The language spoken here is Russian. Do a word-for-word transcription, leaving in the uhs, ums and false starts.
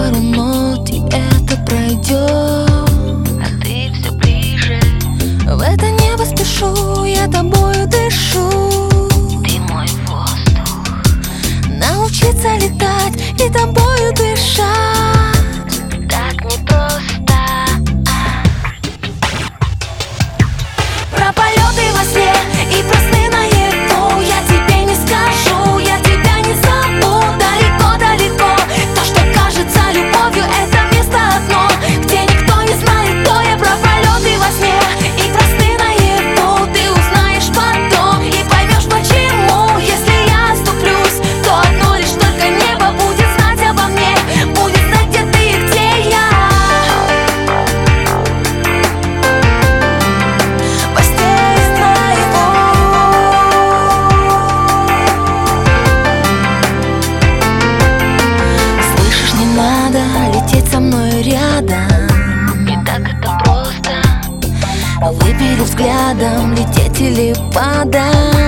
пару нот, и это пройдет. А ты все ближе. В это небо спешу, я тобою дышу. Ты мой воздух. Научиться летать и тобою дышать Так непросто. Про полеты во сне и про сны наяву я тебе не скажу, я тебя не забуду. Далеко-далеко то, что кажется любовью, это место одно, где никто не знает, кто я. Про полеты во сне и про сны наяву ты узнаешь потом и поймешь почему. Если я оступлюсь, то одно лишь только небо будет знать обо мне, будет знать, где ты и где я. Постель наяву. Слышишь, не надо лететь со мной рядом. Не так это просто. Выбери взглядом, лететь или падать.